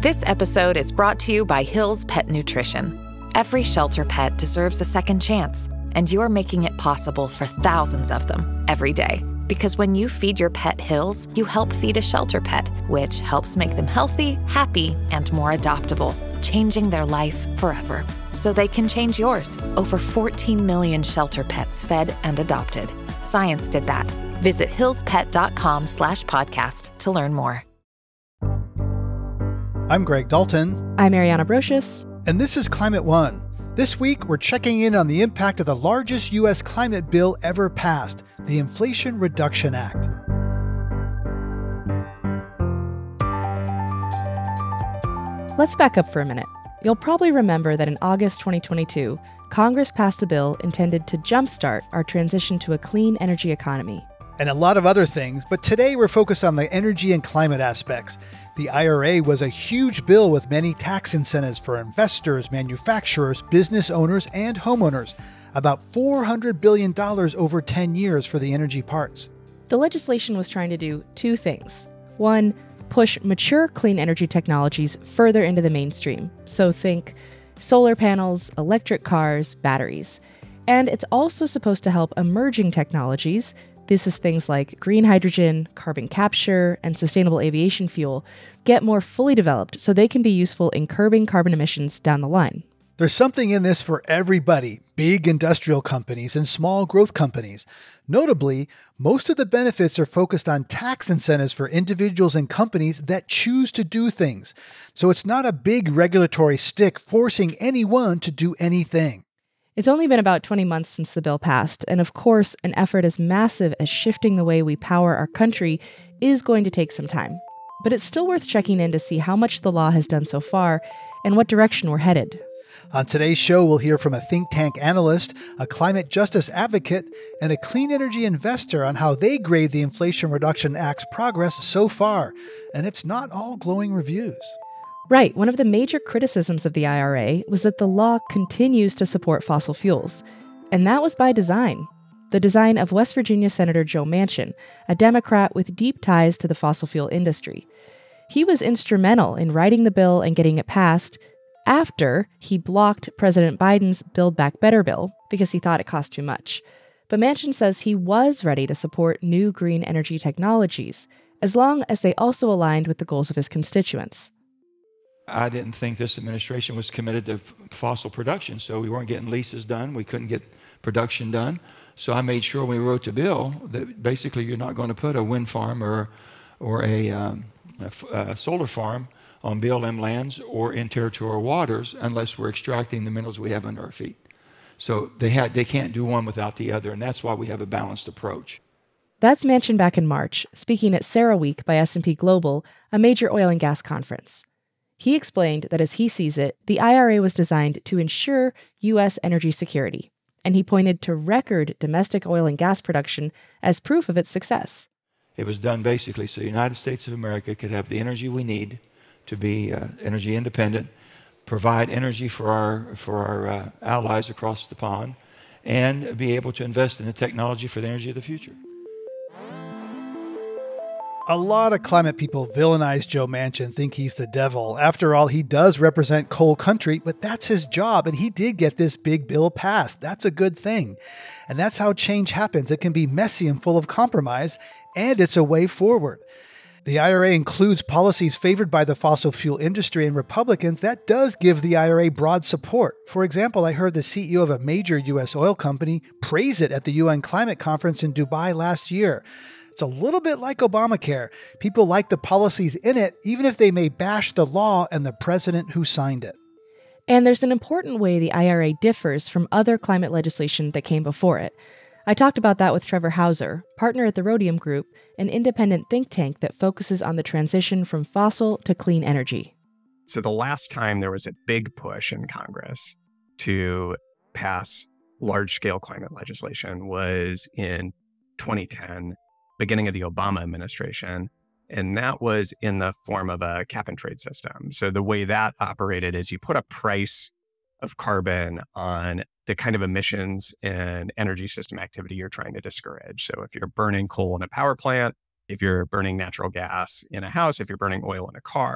This episode is brought to you by Hill's Pet Nutrition. Every shelter pet deserves a second chance, and you're making it possible for thousands of them every day. Because when you feed your pet Hill's, you help feed a shelter pet, which helps make them healthy, happy, and more adoptable, changing their life forever. So they can change yours. Over 14 million shelter pets fed and adopted. Science did that. Visit hillspet.com/podcast to learn more. I'm Greg Dalton. I'm Ariana Brocious. And this is Climate One. This week, we're checking in on the impact of the largest U.S. climate bill ever passed, the Inflation Reduction Act. Let's back up for a minute. You'll probably remember that in August 2022, Congress passed a bill intended to jumpstart our transition to a clean energy economy. And a lot of other things, but today we're focused on the energy and climate aspects. The IRA was a huge bill with many tax incentives for investors, manufacturers, business owners, and homeowners. About $400 billion over 10 years for the energy parts. The legislation was trying to do two things. One, push mature clean energy technologies further into the mainstream. So think solar panels, electric cars, batteries. And it's also supposed to help emerging technologies. This is things like green hydrogen, carbon capture, and sustainable aviation fuel get more fully developed so they can be useful in curbing carbon emissions down the line. There's something in this for everybody, big industrial companies and small growth companies. Notably, most of the benefits are focused on tax incentives for individuals and companies that choose to do things. So it's not a big regulatory stick forcing anyone to do anything. It's only been about 20 months since the bill passed, and of course, an effort as massive as shifting the way we power our country is going to take some time. But it's still worth checking in to see how much the law has done so far and what direction we're headed. On today's show, we'll hear from a think tank analyst, a climate justice advocate, and a clean energy investor on how they grade the Inflation Reduction Act's progress so far. And it's not all glowing reviews. Right. One of the major criticisms of the IRA was that the law continues to support fossil fuels. And that was by design. The design of West Virginia Senator Joe Manchin, a Democrat with deep ties to the fossil fuel industry. He was instrumental in writing the bill and getting it passed after he blocked President Biden's Build Back Better bill because he thought it cost too much. But Manchin says he was ready to support new green energy technologies, as long as they also aligned with the goals of his constituents. I didn't think this administration was committed to fossil production, so we weren't getting leases done. We couldn't get production done. So I made sure when we wrote the bill that basically you're not going to put a wind farm or a solar farm on BLM lands or in territorial waters unless we're extracting the minerals we have under our feet. So they can't do one without the other, and that's why we have a balanced approach. That's Manchin back in March, speaking at CERAWeek by S&P Global, a major oil and gas conference. He explained that as he sees it, the IRA was designed to ensure U.S. energy security, and he pointed to record domestic oil and gas production as proof of its success. It was done basically so the United States of America could have the energy we need to be energy independent, provide energy for our allies across the pond, and be able to invest in the technology for the energy of the future. A lot of climate people villainize Joe Manchin, think he's the devil. After all, he does represent coal country, but that's his job, and he did get this big bill passed. That's a good thing. And that's how change happens. It can be messy and full of compromise, and it's a way forward. The IRA includes policies favored by the fossil fuel industry and Republicans. That does give the IRA broad support. For example, I heard the CEO of a major U.S. oil company praise it at the UN Climate Conference in Dubai last year. It's a little bit like Obamacare. People like the policies in it, even if they may bash the law and the president who signed it. And there's an important way the IRA differs from other climate legislation that came before it. I talked about that with Trevor Hauser, partner at the Rhodium Group, an independent think tank that focuses on the transition from fossil to clean energy. So the last time there was a big push in Congress to pass large-scale climate legislation was in 2010, beginning of the Obama administration. And that was in the form of a cap and trade system. So the way that operated is you put a price of carbon on the kind of emissions and energy system activity you're trying to discourage. So if you're burning coal in a power plant, if you're burning natural gas in a house, if you're burning oil in a car,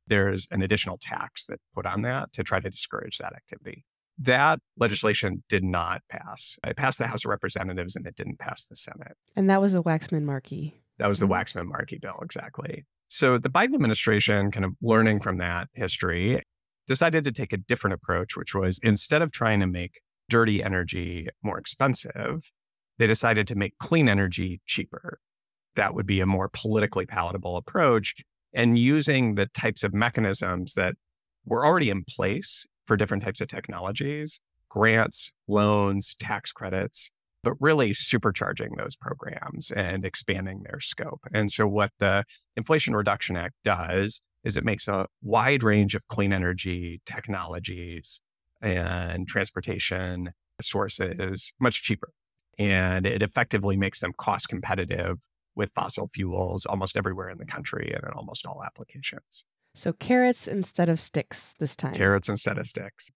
there's an additional tax that's put on that to try to discourage that activity. That legislation did not pass. It passed the House of Representatives and it didn't pass the Senate. And that was a Waxman-Markey. That was the Waxman-Markey bill, exactly. So the Biden administration, kind of learning from that history, decided to take a different approach, which was instead of trying to make dirty energy more expensive, they decided to make clean energy cheaper. That would be a more politically palatable approach, and using the types of mechanisms that were already in place for different types of technologies, grants, loans, tax credits, but really supercharging those programs and expanding their scope. And so what the Inflation Reduction Act does is it makes a wide range of clean energy technologies and transportation sources much cheaper. And it effectively makes them cost competitive with fossil fuels almost everywhere in the country and in almost all applications. So carrots instead of sticks this time. Carrots instead of sticks.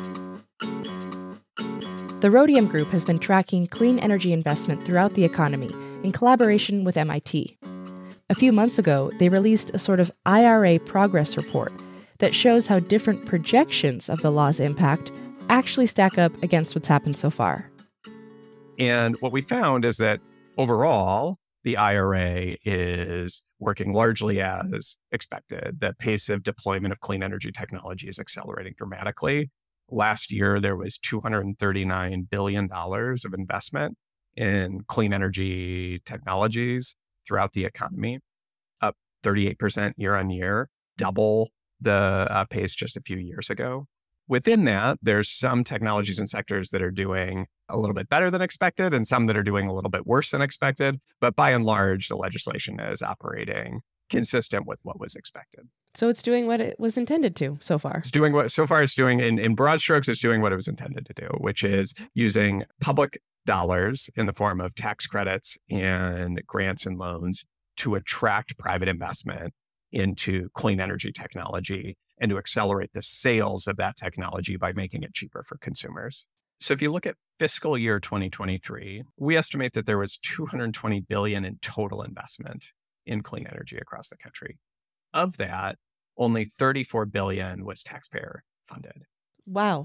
The Rhodium Group has been tracking clean energy investment throughout the economy in collaboration with MIT. A few months ago, they released a sort of IRA progress report that shows how different projections of the law's impact actually stack up against what's happened so far. And what we found is that overall, the IRA is working largely as expected. The pace of deployment of clean energy technology is accelerating dramatically. Last year, there was $239 billion of investment in clean energy technologies throughout the economy, up 38% year on year, double the pace just a few years ago. Within that, there's some technologies and sectors that are doing a little bit better than expected and some that are doing a little bit worse than expected. But by and large, the legislation is operating consistent with what was expected. So it's doing what it was intended to so far. It's doing what, so far it's doing in broad strokes, it's doing what it was intended to do, which is using public dollars in the form of tax credits and grants and loans to attract private investment into clean energy technology and to accelerate the sales of that technology by making it cheaper for consumers. So if you look at fiscal year 2023, we estimate that there was $220 billion in total investment in clean energy across the country. Of that, only $34 billion was taxpayer funded. Wow.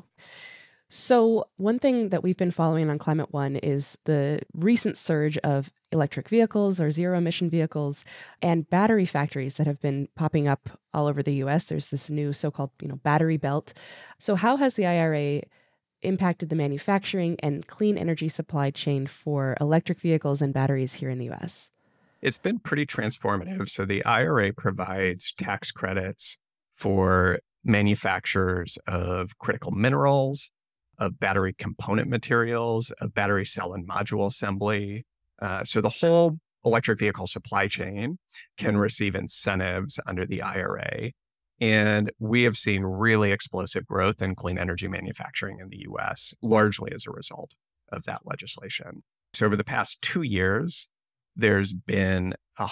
So one thing that we've been following on Climate One is the recent surge of electric vehicles or zero emission vehicles and battery factories that have been popping up all over the US. There's this new so-called, battery belt. So how has the IRA impacted the manufacturing and clean energy supply chain for electric vehicles and batteries here in the US? It's been pretty transformative. So the IRA provides tax credits for manufacturers of critical minerals, of battery component materials, of battery cell and module assembly. So the whole electric vehicle supply chain can receive incentives under the IRA. And we have seen really explosive growth in clean energy manufacturing in the US, largely as a result of that legislation. So over the past 2 years, there's been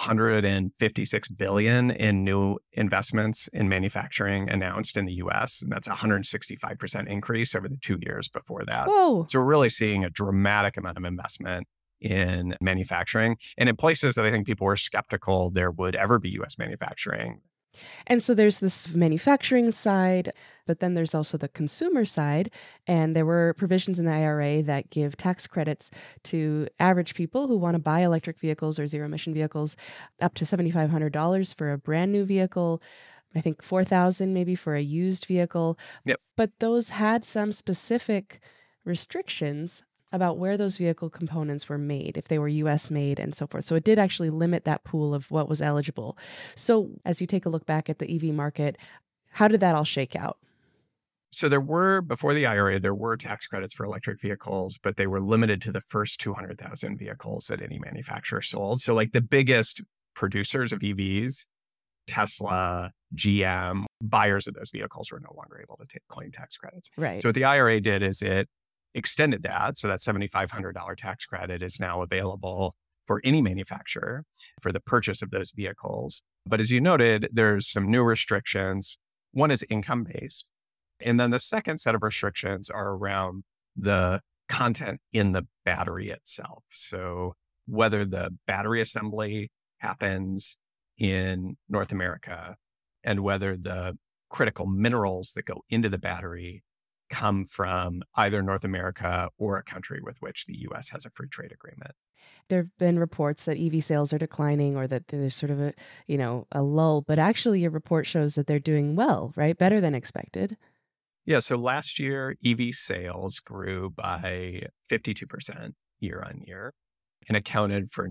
$156 billion in new investments in manufacturing announced in the US. And that's a 165% increase over the 2 years before that. Whoa. So we're really seeing a dramatic amount of investment in manufacturing and in places that I think people were skeptical there would ever be US manufacturing. And so there's this manufacturing side, but then there's also the consumer side. And there were provisions in the IRA that give tax credits to average people who want to buy electric vehicles or zero emission vehicles, up to $7,500 for a brand new vehicle. I think $4,000 maybe for a used vehicle. Yep. But those had some specific restrictions about where those vehicle components were made, if they were US made and so forth. So it did actually limit that pool of what was eligible. So as you take a look back at the EV market, how did that all shake out? So there were, before the IRA, there were tax credits for electric vehicles, but they were limited to the first 200,000 vehicles that any manufacturer sold. So like the biggest producers of EVs, Tesla, GM, buyers of those vehicles were no longer able to claim tax credits. Right. So what the IRA did is it extended that. So that $7,500 tax credit is now available for any manufacturer for the purchase of those vehicles. But as you noted, there's some new restrictions. One is income-based. And then the second set of restrictions are around the content in the battery itself. So whether the battery assembly happens in North America and whether the critical minerals that go into the battery come from either North America or a country with which the US has a free trade agreement. There have been reports that EV sales are declining or that there's sort of a lull, but actually your report shows that they're doing well, right? Better than expected. Yeah, so last year, EV sales grew by 52% year on year and accounted for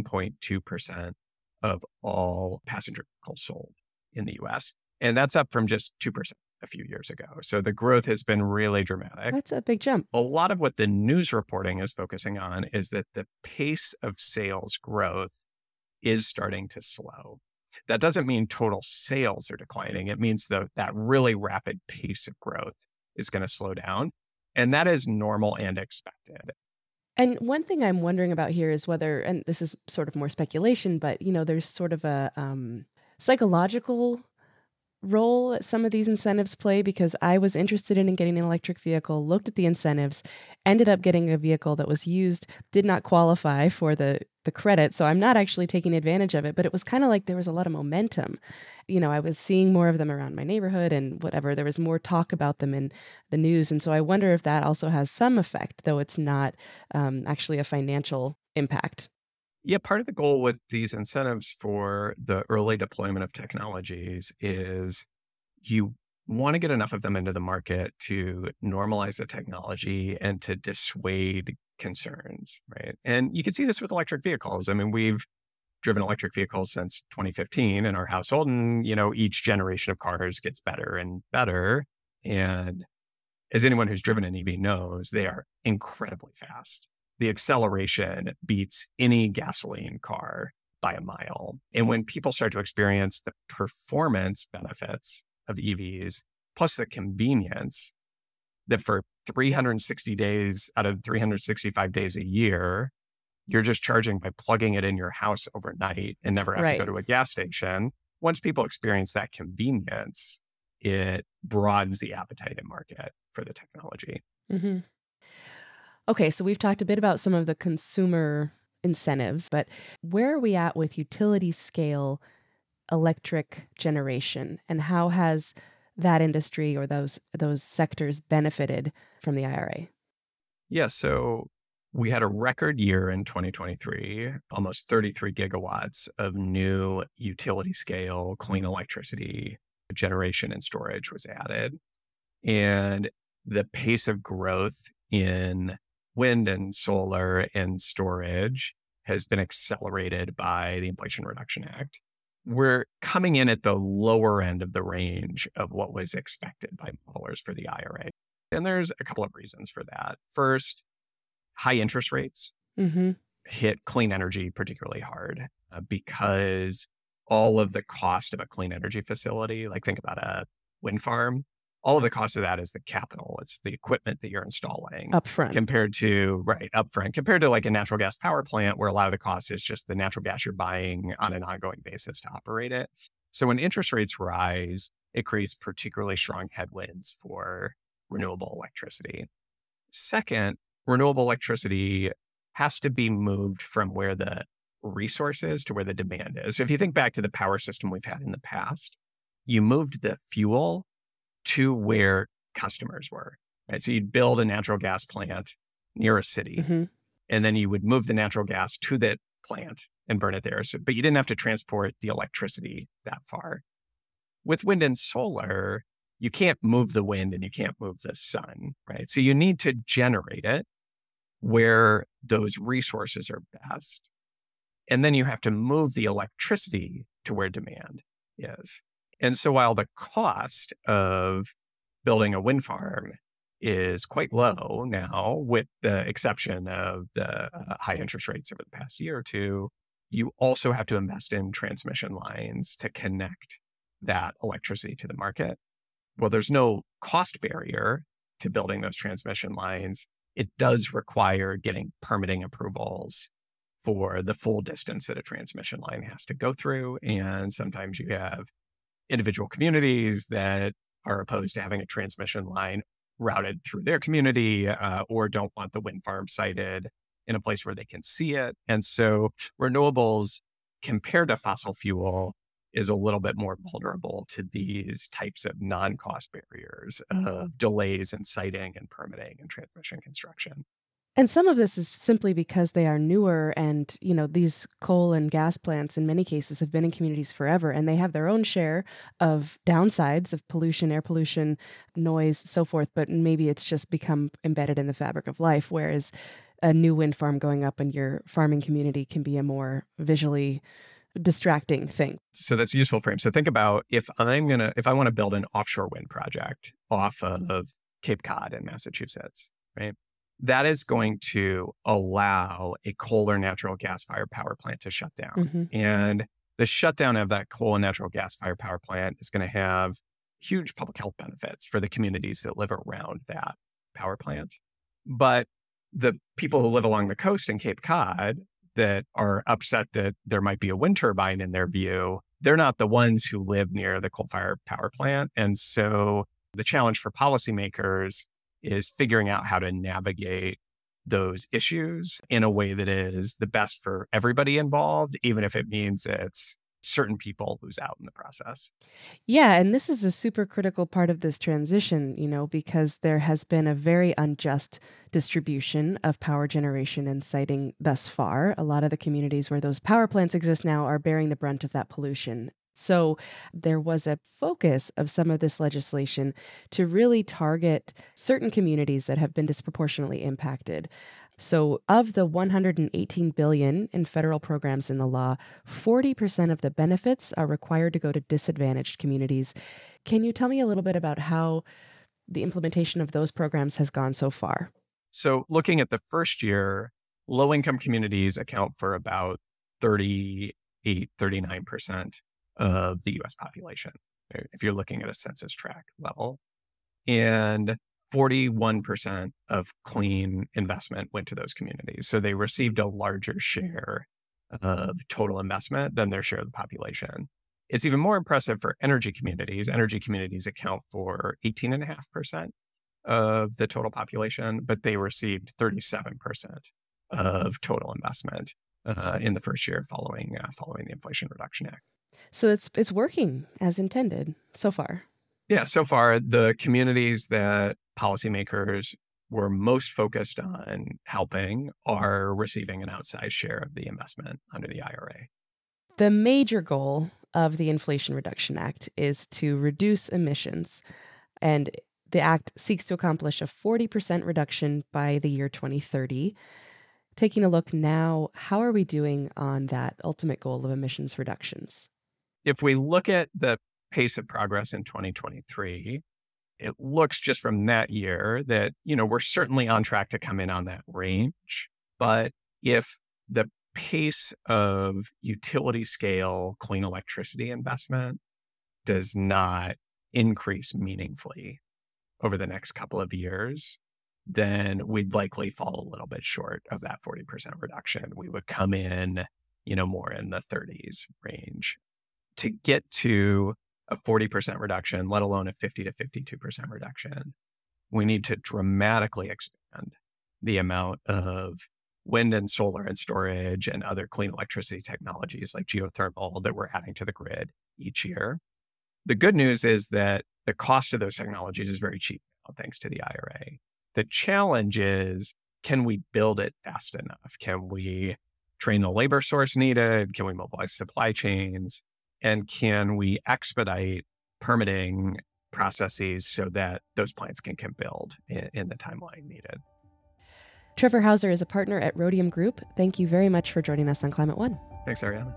9.2% of all passenger vehicles sold in the US. And that's up from just 2% a few years ago. So the growth has been really dramatic. That's a big jump. A lot of what the news reporting is focusing on is that the pace of sales growth is starting to slow. That doesn't mean total sales are declining. It means that really rapid pace of growth is going to slow down. And that is normal and expected. And one thing I'm wondering about here is whether, and this is sort of more speculation, but there's sort of a psychological role that some of these incentives play, because I was interested in getting an electric vehicle, looked at the incentives, ended up getting a vehicle that was used, did not qualify for the credit. So I'm not actually taking advantage of it, but it was kind of like there was a lot of momentum. I was seeing more of them around my neighborhood and whatever. There was more talk about them in the news. And so I wonder if that also has some effect, though it's not actually a financial impact. Yeah, part of the goal with these incentives for the early deployment of technologies is you want to get enough of them into the market to normalize the technology and to dissuade concerns, right? And you can see this with electric vehicles. I mean, we've driven electric vehicles since 2015 in our household, and, each generation of cars gets better and better. And as anyone who's driven an EV knows, they are incredibly fast. The acceleration beats any gasoline car by a mile. And when people start to experience the performance benefits of EVs, plus the convenience that for 360 days out of 365 days a year, you're just charging by plugging it in your house overnight and never have to go to a gas station. Once people experience that convenience, it broadens the appetite in market for the technology. Mm-hmm. Okay, so we've talked a bit about some of the consumer incentives, but where are we at with utility scale electric generation, and how has that industry or those sectors benefited from the IRA? Yeah, so we had a record year in 2023, almost 33 gigawatts of new utility scale clean electricity generation and storage was added. And the pace of growth in wind and solar and storage has been accelerated by the Inflation Reduction Act. We're coming in at the lower end of the range of what was expected by modelers for the IRA. And there's a couple of reasons for that. First, high interest rates hit clean energy particularly hard because all of the cost of a clean energy facility, like think about a wind farm, all of the cost of that is the capital. It's the equipment that you're installing upfront compared to like a natural gas power plant, where a lot of the cost is just the natural gas you're buying on an ongoing basis to operate it. So when interest rates rise, it creates particularly strong headwinds for renewable electricity. Second, renewable electricity has to be moved from where the resource is to where the demand is. So if you think back to the power system we've had in the past, you moved the fuel to where customers were, right? So you'd build a natural gas plant near a city, and then you would move the natural gas to that plant and burn it there. So, but you didn't have to transport the electricity that far. With wind and solar, you can't move the wind and you can't move the sun, right? So you need to generate it where those resources are best. And then you have to move the electricity to where demand is. And so while the cost of building a wind farm is quite low now, with the exception of the high interest rates over the past year or two, you also have to invest in transmission lines to connect that electricity to the market. Well, there's no cost barrier to building those transmission lines. It does require getting permitting approvals for the full distance that a transmission line has to go through. And sometimes you have individual communities that are opposed to having a transmission line routed through their community or don't want the wind farm sited in a place where they can see it. And so renewables, compared to fossil fuel, is a little bit more vulnerable to these types of non-cost barriers of delays in siting and permitting and transmission construction. And some of this is simply because they are newer and, these coal and gas plants in many cases have been in communities forever and they have their own share of downsides of pollution, air pollution, noise, so forth, but maybe it's just become embedded in the fabric of life, whereas a new wind farm going up in your farming community can be a more visually distracting thing. So that's a useful frame. So think about if I want to build an offshore wind project off of Cape Cod in Massachusetts, right? That is going to allow a coal or natural gas-fired power plant to shut down. Mm-hmm. And the shutdown of that coal and natural gas-fired power plant is going to have huge public health benefits for the communities that live around that power plant. But the people who live along the coast in Cape Cod that are upset that there might be a wind turbine in their view, they're not the ones who live near the coal-fired power plant. And so the challenge for policymakers is figuring out how to navigate those issues in a way that is the best for everybody involved, even if it means it's certain people lose out in the process. Yeah, and this is a super critical part of this transition, because there has been a very unjust distribution of power generation and siting thus far. A lot of the communities where those power plants exist now are bearing the brunt of that pollution. So there was a focus of some of this legislation to really target certain communities that have been disproportionately impacted. So of the $118 billion in federal programs in the law, 40% of the benefits are required to go to disadvantaged communities. Can you tell me a little bit about how the implementation of those programs has gone so far? So looking at the first year, low-income communities account for about 39% of the U.S. population, if you're looking at a census tract level. And 41% of clean investment went to those communities. So they received a larger share of total investment than their share of the population. It's even more impressive for energy communities. Energy communities account for 18.5% of the total population, but they received 37% of total investment in the first year following the Inflation Reduction Act. So it's working as intended so far. Yeah, so far, the communities that policymakers were most focused on helping are receiving an outsized share of the investment under the IRA. The major goal of the Inflation Reduction Act is to reduce emissions, and the act seeks to accomplish a 40% reduction by the year 2030. Taking a look now, how are we doing on that ultimate goal of emissions reductions? If we look at the pace of progress in 2023, it looks just from that year that, we're certainly on track to come in on that range. But if the pace of utility scale clean electricity investment does not increase meaningfully over the next couple of years, then we'd likely fall a little bit short of that 40% reduction. We would come in, more in the 30s range. To get to a 40% reduction, let alone a 50 to 52% reduction, we need to dramatically expand the amount of wind and solar and storage and other clean electricity technologies like geothermal that we're adding to the grid each year. The good news is that the cost of those technologies is very cheap now, thanks to the IRA. The challenge is, can we build it fast enough? Can we train the labor source needed? Can we mobilize supply chains? And can we expedite permitting processes so that those plants can build in the timeline needed? Trevor Hauser is a partner at Rhodium Group. Thank you very much for joining us on Climate One. Thanks, Ariana.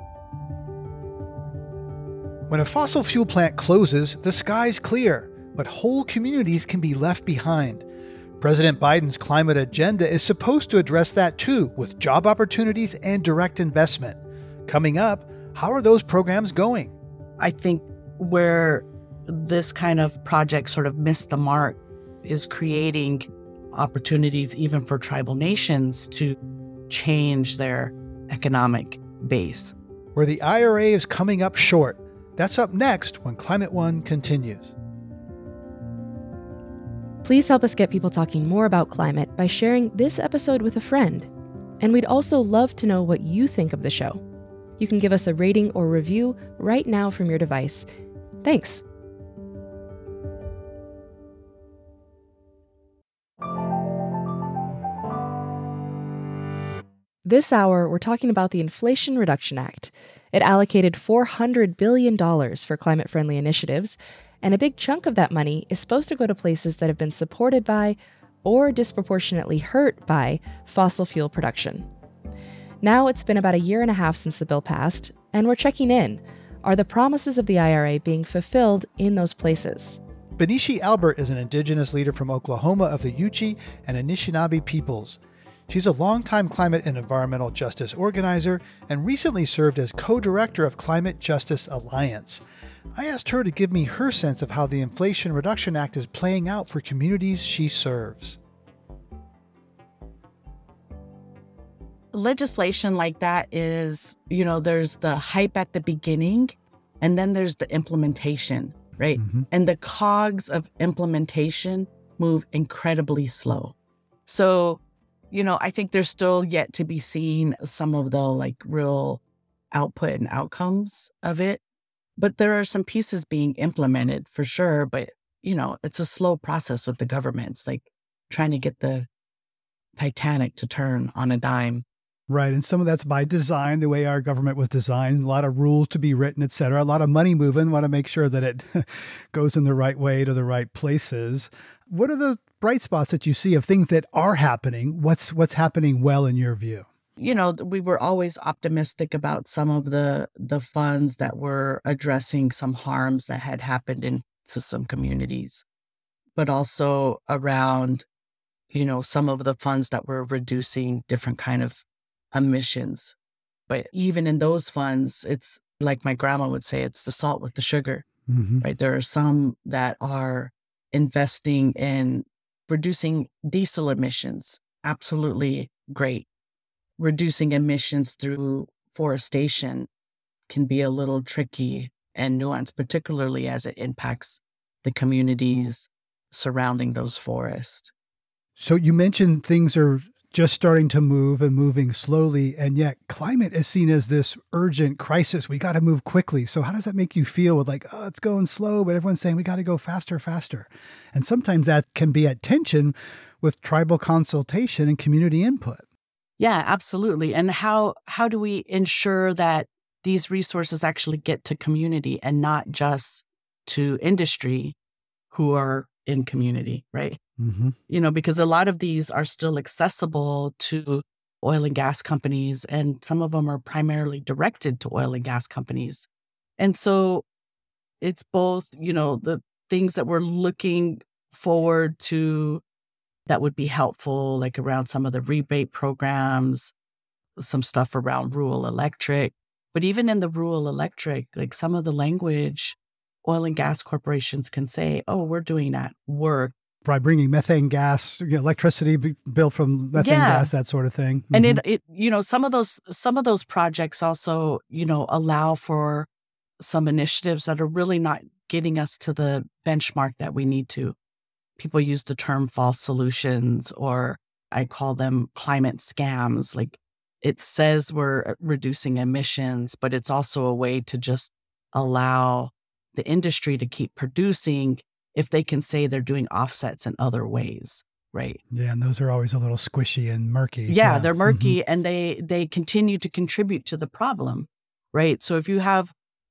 When a fossil fuel plant closes, the sky's clear, but whole communities can be left behind. President Biden's climate agenda is supposed to address that too, with job opportunities and direct investment. Coming up, how are those programs going? I think where this kind of project sort of missed the mark is creating opportunities even for tribal nations to change their economic base. Where the IRA is coming up short. That's up next when Climate One continues. Please help us get people talking more about climate by sharing this episode with a friend. And we'd also love to know what you think of the show. You can give us a rating or review right now from your device. Thanks. This hour, we're talking about the Inflation Reduction Act. It allocated $400 billion for climate-friendly initiatives, and a big chunk of that money is supposed to go to places that have been supported by or disproportionately hurt by fossil fuel production. Now it's been about a year and a half since the bill passed, and we're checking in. Are the promises of the IRA being fulfilled in those places? Benishi Albert is an indigenous leader from Oklahoma of the Yuchi and Anishinaabe peoples. She's a longtime climate and environmental justice organizer and recently served as co-director of Climate Justice Alliance. I asked her to give me her sense of how the Inflation Reduction Act is playing out for communities she serves. Legislation like that is, there's the hype at the beginning and then there's the implementation, right? Mm-hmm. And the cogs of implementation move incredibly slow. So, I think there's still yet to be seen some of the real output and outcomes of it. But there are some pieces being implemented for sure. But, it's a slow process with the government. It's like trying to get the Titanic to turn on a dime. Right. And some of that's by design, the way our government was designed, a lot of rules to be written, et cetera, a lot of money moving, want to make sure that it goes in the right way to the right places. What are the bright spots that you see of things that are happening? What's happening well in your view? We were always optimistic about some of the funds that were addressing some harms that had happened into some communities, but also around, some of the funds that were reducing different kind of emissions. But even in those funds, it's like my grandma would say, it's the salt with the sugar, mm-hmm. right? There are some that are investing in reducing diesel emissions. Absolutely great. Reducing emissions through forestation can be a little tricky and nuanced, particularly as it impacts the communities surrounding those forests. So you mentioned things are just starting to move and moving slowly, and yet climate is seen as this urgent crisis. We got to move quickly. So how does that make you feel with it's going slow, but everyone's saying we got to go faster, faster? And sometimes that can be at tension with tribal consultation and community input. Yeah, absolutely. And how do we ensure that these resources actually get to community and not just to industry who are in community, right? Mm-hmm. Because a lot of these are still accessible to oil and gas companies, and some of them are primarily directed to oil and gas companies. And so it's both, the things that we're looking forward to that would be helpful, like around some of the rebate programs, some stuff around rural electric. But even in the rural electric, some of the language, oil and gas corporations can say, oh, we're doing that work. By bringing methane gas, electricity built from methane gas, that sort of thing. Mm-hmm. And it some of those projects also, allow for some initiatives that are really not getting us to the benchmark that we need to. People use the term false solutions, or I call them climate scams. It says we're reducing emissions, but it's also a way to just allow the industry to keep producing if they can say they're doing offsets in other ways, right? Yeah, and those are always a little squishy and murky. Yeah, they're murky, mm-hmm. and they continue to contribute to the problem, right? So if you have,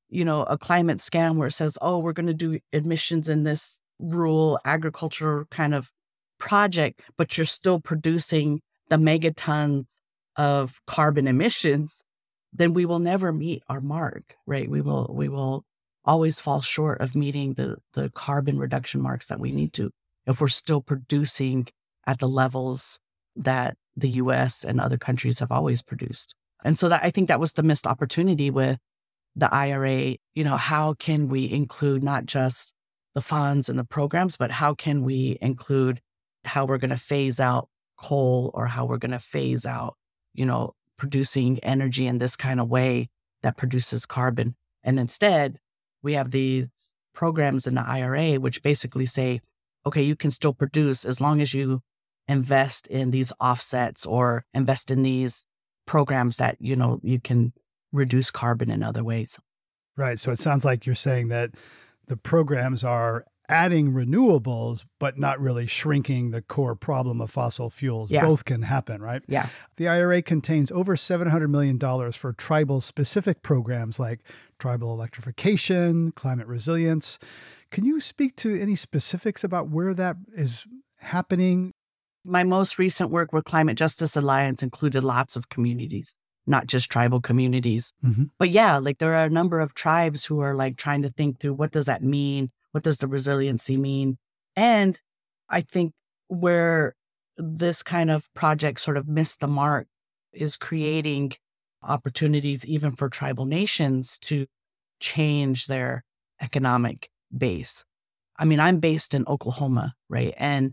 a climate scam where it says, oh, we're going to do emissions in this rural agriculture kind of project, but you're still producing the megatons of carbon emissions, then we will never meet our mark, right? We will always fall short of meeting the carbon reduction marks that we need to if we're still producing at the levels that the US and other countries have always produced. And so I think that was the missed opportunity with the IRA. How can we include not just the funds and the programs, but how can we include how we're going to phase out coal, or how we're going to phase out, producing energy in this kind of way that produces carbon. And instead, we have these programs in the IRA, which basically say, okay, you can still produce as long as you invest in these offsets or invest in these programs that, you can reduce carbon in other ways. Right. So it sounds like you're saying that the programs are adding renewables, but not really shrinking the core problem of fossil fuels. Yeah. Both can happen, right? Yeah. The IRA contains over $700 million for tribal-specific programs like tribal electrification, climate resilience. Can you speak to any specifics about where that is happening? My most recent work with Climate Justice Alliance included lots of communities, not just tribal communities. Mm-hmm. But yeah, like there are a number of tribes who are like trying to think through what does that mean? What does the resiliency mean? And I think where this kind of project sort of missed the mark is creating opportunities even for tribal nations to change their economic base. I mean, I'm based in Oklahoma, right? And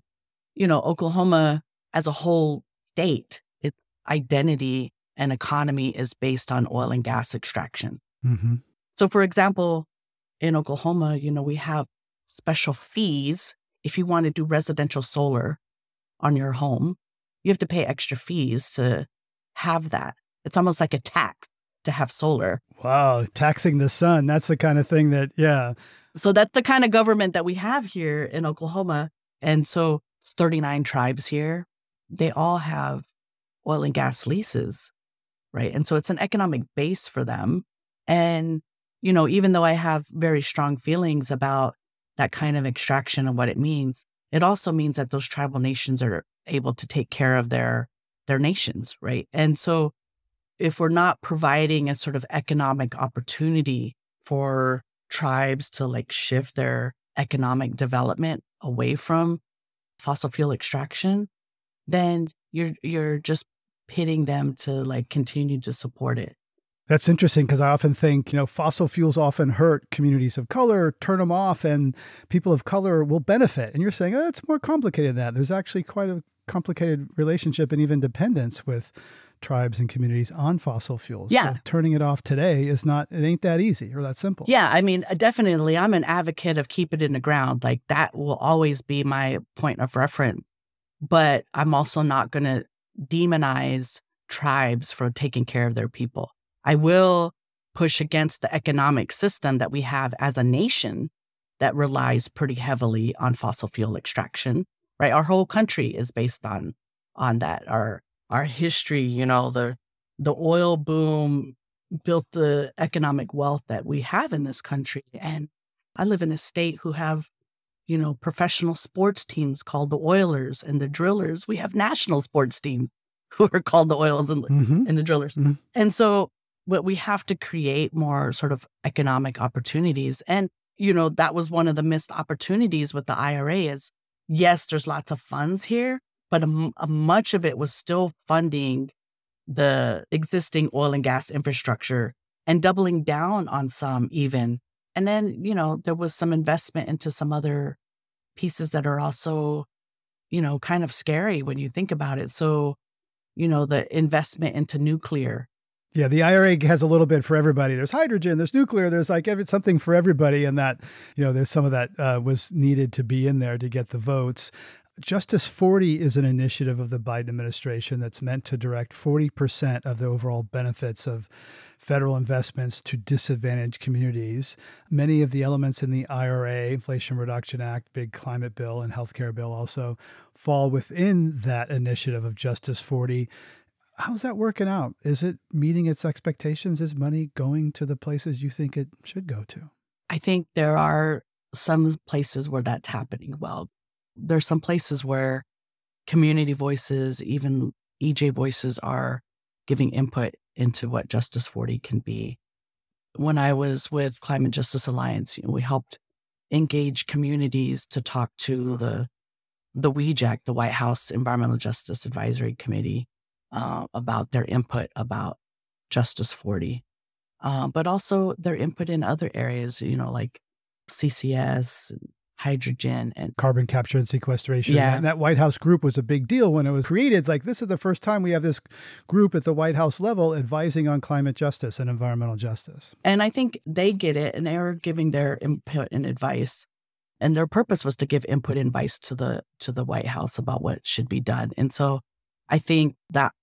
Oklahoma as a whole state, its identity and economy is based on oil and gas extraction. Mm-hmm. So, for example, in Oklahoma, we have special fees. If you want to do residential solar on your home, you have to pay extra fees to have that. It's almost like a tax to have solar. Wow, taxing the sun. That's the kind of thing that, yeah. So that's the kind of government that we have here in Oklahoma. And so 39 tribes here, they all have oil and gas leases, right? And so it's an economic base for them. And, even though I have very strong feelings about that kind of extraction and what it means, it also means that those tribal nations are able to take care of their nations, right? And so if we're not providing a sort of economic opportunity for tribes to like shift their economic development away from fossil fuel extraction, then you're just pitting them to like continue to support it. That's interesting because I often think, fossil fuels often hurt communities of color, turn them off, and people of color will benefit. And you're saying, it's more complicated than that. There's actually quite a complicated relationship and even dependence with tribes and communities on fossil fuels. Yeah. So turning it off today it ain't that easy or that simple. Yeah. I mean, definitely, I'm an advocate of keep it in the ground. Like that will always be my point of reference. But I'm also not going to demonize tribes for taking care of their people. I will push against the economic system that we have as a nation that relies pretty heavily on fossil fuel extraction, right? Our whole country is based on that. Our history, the oil boom built the economic wealth that we have in this country. And I live in a state who have, professional sports teams called the Oilers and the Drillers. We have national sports teams who are called the Oilers and the Drillers. Mm-hmm. And so but we have to create more sort of economic opportunities. And, that was one of the missed opportunities with the IRA is, yes, there's lots of funds here, but much of it was still funding the existing oil and gas infrastructure and doubling down on some even. And then, there was some investment into some other pieces that are also, kind of scary when you think about it. So, the investment into nuclear. Yeah, the IRA has a little bit for everybody. There's hydrogen, there's nuclear, there's like something for everybody. And that, there's some of that was needed to be in there to get the votes. Justice 40 is an initiative of the Biden administration that's meant to direct 40% of the overall benefits of federal investments to disadvantaged communities. Many of the elements in the IRA, Inflation Reduction Act, big climate bill, and healthcare bill also fall within that initiative of Justice 40. How's that working out? Is it meeting its expectations? Is money going to the places you think it should go to? I think there are some places where that's happening well. There's some places where community voices, even EJ voices, are giving input into what Justice 40 can be. When I was with Climate Justice Alliance, we helped engage communities to talk to the WEJAC, the White House Environmental Justice Advisory Committee, about their input about Justice 40, but also their input in other areas, like CCS, hydrogen, and carbon capture and sequestration. Yeah. And that White House group was a big deal when it was created. It's like, this is the first time we have this group at the White House level advising on climate justice and environmental justice. And I think they get it, and they were giving their input and advice. And their purpose was to give input and advice to the White House about what should be done. And so I think that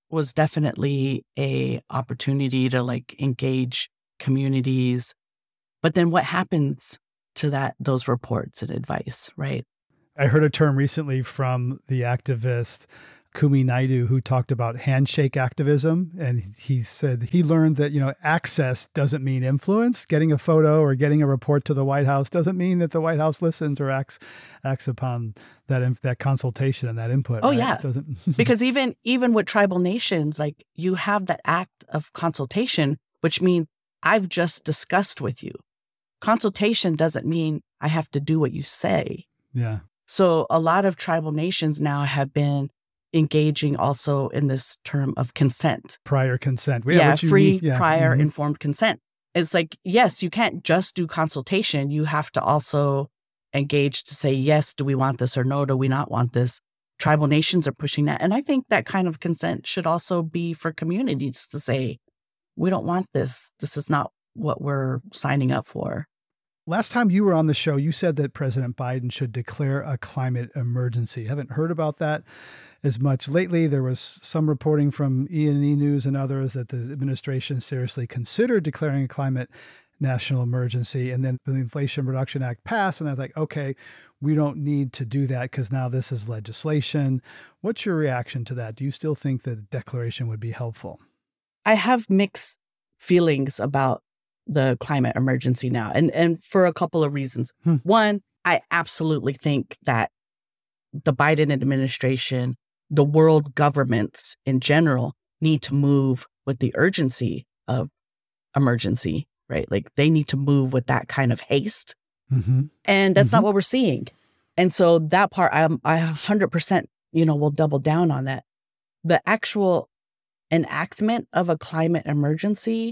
was definitely a opportunity to like engage communities. But then what happens to those reports and advice, right? I heard a term recently from the activist Kumi Naidu, who talked about handshake activism. And he said he learned that, access doesn't mean influence. Getting a photo or getting a report to the White House doesn't mean that the White House listens or acts upon that consultation and that input. Oh, right? yeah. It doesn't Because even with tribal nations, like you have that act of consultation, which means I've just discussed with you. Consultation doesn't mean I have to do what you say. Yeah. So a lot of tribal nations now have been engaging also in this term of consent. Prior consent. Free, prior, informed consent. It's like, yes, you can't just do consultation. You have to also engage to say, yes, do we want this or no, do we not want this? Tribal nations are pushing that. And I think that kind of consent should also be for communities to say, we don't want this. This is not what we're signing up for. Last time you were on the show, you said that President Biden should declare a climate emergency. Haven't heard about that as much lately. There was some reporting from E&E News and others that the administration seriously considered declaring a climate national emergency. And then the Inflation Reduction Act passed, and I was like, okay, we don't need to do that because now this is legislation. What's your reaction to that? Do you still think that a declaration would be helpful? I have mixed feelings about the climate emergency now, and for a couple of reasons. One, I absolutely think that the Biden administration, the world governments in general, need to move with the urgency of emergency, right? Like they need to move with that kind of haste. Mm-hmm. And that's not what we're seeing. And so that part, I 100%, will double down on that. The actual enactment of a climate emergency,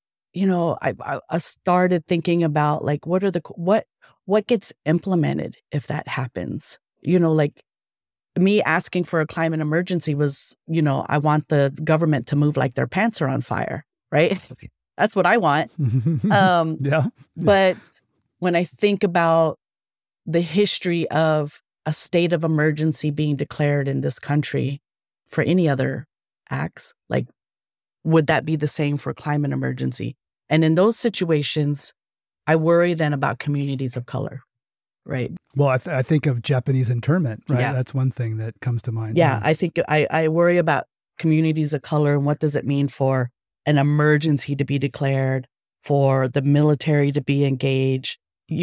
I started thinking about like, what gets implemented if that happens? Like me asking for a climate emergency was, I want the government to move like their pants are on fire, right? That's what I want. Yeah. But when I think about the history of a state of emergency being declared in this country for any other acts, like, would that be the same for climate emergency? And in those situations, I worry then about communities of color, right? Well, I think of Japanese internment, right? Yeah. That's one thing that comes to mind. Yeah, I think I worry about communities of color and what does it mean for an emergency to be declared, for the military to be engaged?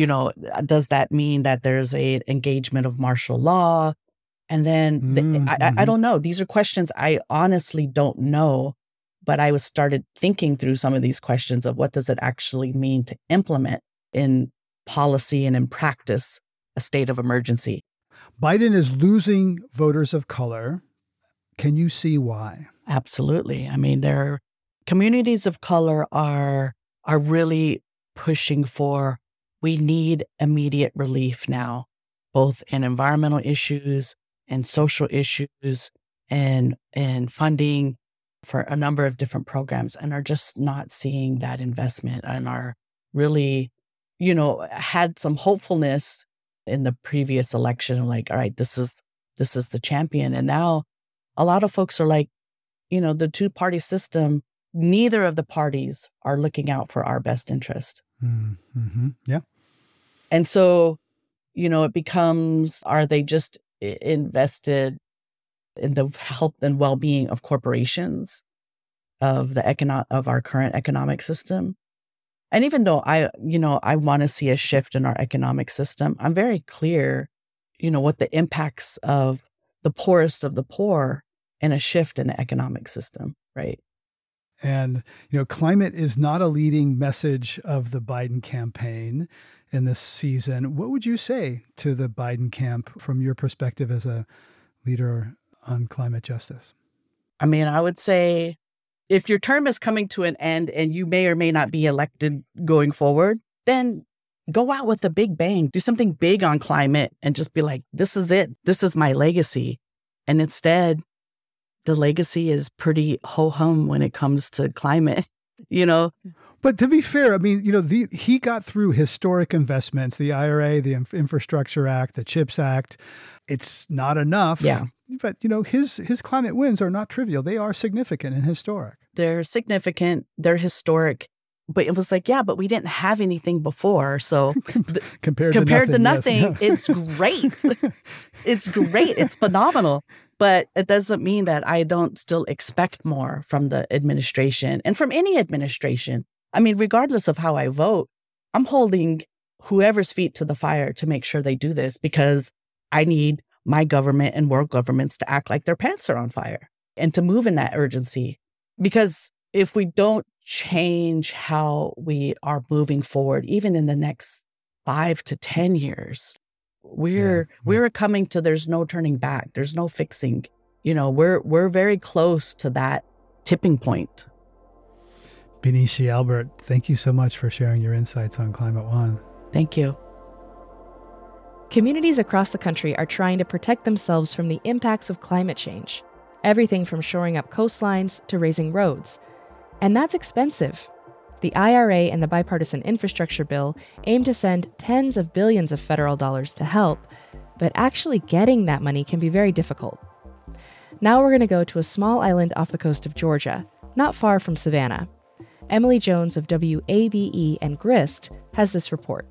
Does that mean that there's a engagement of martial law? And then I don't know. These are questions I honestly don't know. But I started thinking through some of these questions of what does it actually mean to implement in policy and in practice a state of emergency. Biden is losing voters of color. Can you see why? Absolutely. I mean, their communities of color are really pushing for, we need immediate relief now, both in environmental issues and social issues and funding for a number of different programs, and are just not seeing that investment and are really, had some hopefulness in the previous election, like, all right, this is the champion. And now a lot of folks are like, the two-party system, neither of the parties are looking out for our best interest. Mm-hmm. Yeah. And so, it becomes, are they just invested in the health and well-being of corporations, of our current economic system? And even though I want to see a shift in our economic system, I'm very clear, what the impacts of the poorest of the poor and a shift in the economic system, right? And, climate is not a leading message of the Biden campaign in this season. What would you say to the Biden camp from your perspective as a leader on climate justice? I mean, I would say if your term is coming to an end and you may or may not be elected going forward, then go out with a big bang. Do something big on climate and just be like, this is it. This is my legacy. And instead, the legacy is pretty ho-hum when it comes to climate. But to be fair, I mean, he got through historic investments, the IRA, the Infrastructure Act, the CHIPS Act. It's not enough. Yeah. But, his climate wins are not trivial. They are significant and historic. They're significant. They're historic. But it was like, yeah, but we didn't have anything before. So compared to nothing, yes. It's great. It's great. It's phenomenal. But it doesn't mean that I don't still expect more from the administration and from any administration. I mean, regardless of how I vote, I'm holding whoever's feet to the fire to make sure they do this, because I need my government and world governments to act like their pants are on fire and to move in that urgency. Because if we don't change how we are moving forward, even in the next 5 to 10 years, we're coming to, there's no turning back. There's no fixing. We're very close to that tipping point. Benicia Albert, thank you so much for sharing your insights on Climate One. Thank you. Communities across the country are trying to protect themselves from the impacts of climate change. Everything from shoring up coastlines to raising roads. And that's expensive. The IRA and the Bipartisan Infrastructure Bill aim to send tens of billions of federal dollars to help, but actually getting that money can be very difficult. Now we're going to go to a small island off the coast of Georgia, not far from Savannah. Emily Jones of WABE and Grist has this report.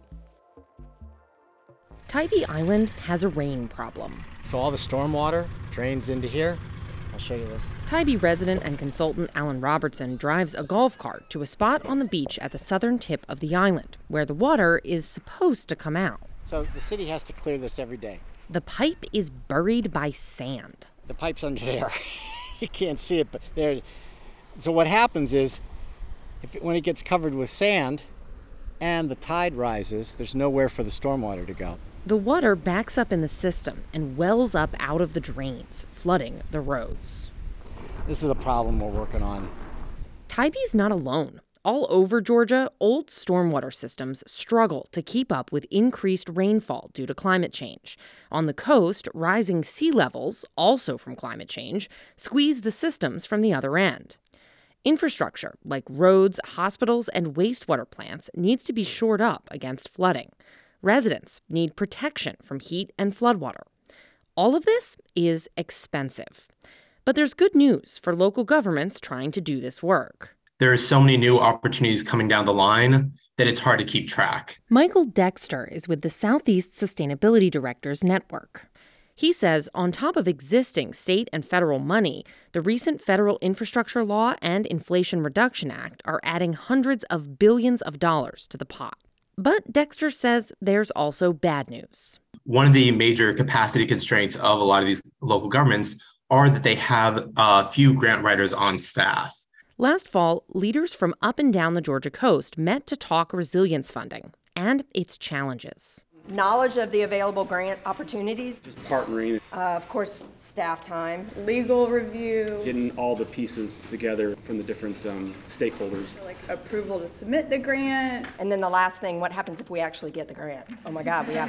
Tybee Island has a rain problem. So all the stormwater drains into here. I'll show you this. Tybee resident and consultant Alan Robertson drives a golf cart to a spot on the beach at the southern tip of the island, where the water is supposed to come out. So the city has to clear this every day. The pipe is buried by sand. The pipe's under there. You can't see it, but there. So what happens is, when it gets covered with sand and the tide rises, there's nowhere for the stormwater to go. The water backs up in the system and wells up out of the drains, flooding the roads. This is a problem we're working on. Tybee's not alone. All over Georgia, old stormwater systems struggle to keep up with increased rainfall due to climate change. On the coast, rising sea levels, also from climate change, squeeze the systems from the other end. Infrastructure, like roads, hospitals, and wastewater plants, needs to be shored up against flooding. Residents need protection from heat and floodwater. All of this is expensive. But there's good news for local governments trying to do this work. There are so many new opportunities coming down the line that it's hard to keep track. Michael Dexter is with the Southeast Sustainability Directors Network. He says on top of existing state and federal money, the recent federal infrastructure law and Inflation Reduction Act are adding hundreds of billions of dollars to the pot. But Dexter says there's also bad news. One of the major capacity constraints of a lot of these local governments are that they have a few grant writers on staff. Last fall, leaders from up and down the Georgia coast met to talk resilience funding and its challenges. Knowledge of the available grant opportunities. Just partnering. Of course, staff time. Legal review. Getting all the pieces together from the different stakeholders. Like approval to submit the grant. And then the last thing, what happens if we actually get the grant? Oh my God, we have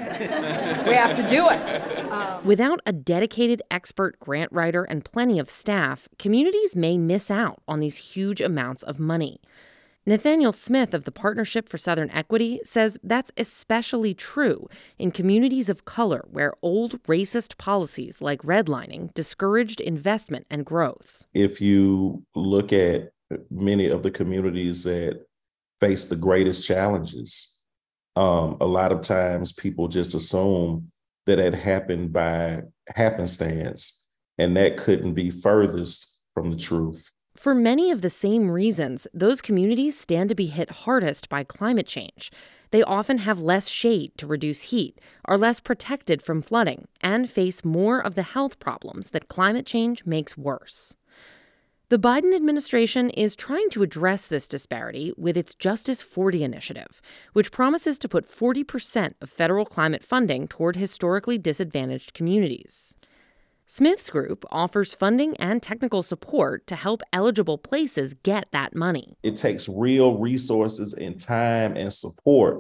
to do it. Without a dedicated expert grant writer and plenty of staff, communities may miss out on these huge amounts of money. Nathaniel Smith of the Partnership for Southern Equity says that's especially true in communities of color where old racist policies like redlining discouraged investment and growth. If you look at many of the communities that face the greatest challenges, a lot of times people just assume that it happened by happenstance, and that couldn't be furthest from the truth. For many of the same reasons, those communities stand to be hit hardest by climate change. They often have less shade to reduce heat, are less protected from flooding, and face more of the health problems that climate change makes worse. The Biden administration is trying to address this disparity with its Justice 40 initiative, which promises to put 40% of federal climate funding toward historically disadvantaged communities. Smith's group offers funding and technical support to help eligible places get that money. It takes real resources and time and support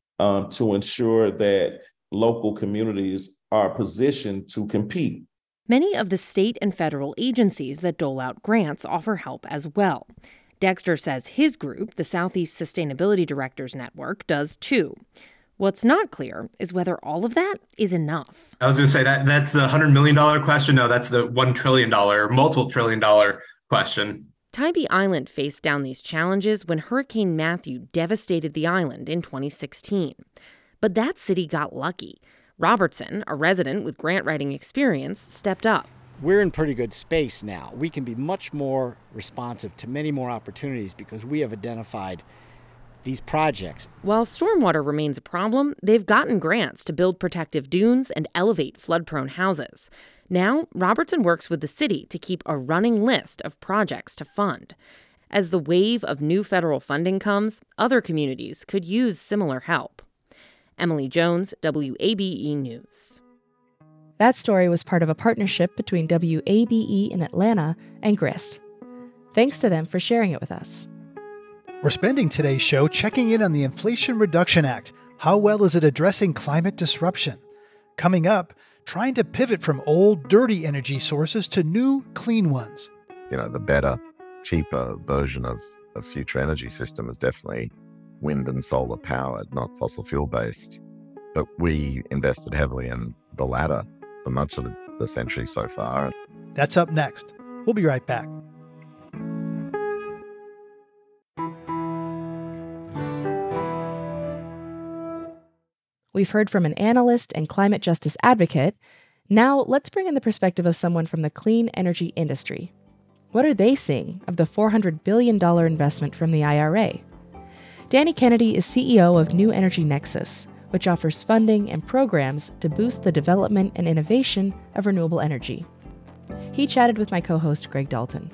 to ensure that local communities are positioned to compete. Many of the state and federal agencies that dole out grants offer help as well. Dexter says his group, the Southeast Sustainability Directors Network, does too. What's not clear is whether all of that is enough. I was going to say that's the $100 million question. No, that's the $1 trillion, multiple $trillion question. Tybee Island faced down these challenges when Hurricane Matthew devastated the island in 2016. But that city got lucky. Robertson, a resident with grant writing experience, stepped up. We're in pretty good space now. We can be much more responsive to many more opportunities because we have identified these projects. While stormwater remains a problem, they've gotten grants to build protective dunes and elevate flood-prone houses. Now, Robertson works with the city to keep a running list of projects to fund. As the wave of new federal funding comes, other communities could use similar help. Emily Jones, WABE News. That story was part of a partnership between WABE in Atlanta and GRIST. Thanks to them for sharing it with us. We're spending today's show checking in on the Inflation Reduction Act. How well is it addressing climate disruption? Coming up, trying to pivot from old, dirty energy sources to new, clean ones. The better, cheaper version of a future energy system is definitely wind and solar powered, not fossil fuel based. But we invested heavily in the latter for much of the century so far. That's up next. We'll be right back. We've heard from an analyst and climate justice advocate. Now, let's bring in the perspective of someone from the clean energy industry. What are they seeing of the $400 billion investment from the IRA? Danny Kennedy is CEO of New Energy Nexus, which offers funding and programs to boost the development and innovation of renewable energy. He chatted with my co-host, Greg Dalton.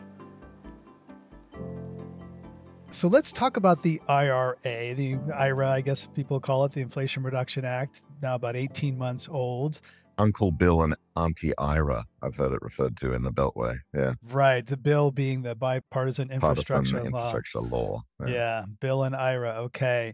So let's talk about the IRA, the IRA, I guess people call it, the Inflation Reduction Act, now about 18 months old. Uncle Bill and Auntie Ira, I've heard it referred to in the Beltway. Yeah. Right. The bill being the bipartisan infrastructure law. Yeah. Bill and Ira. Okay.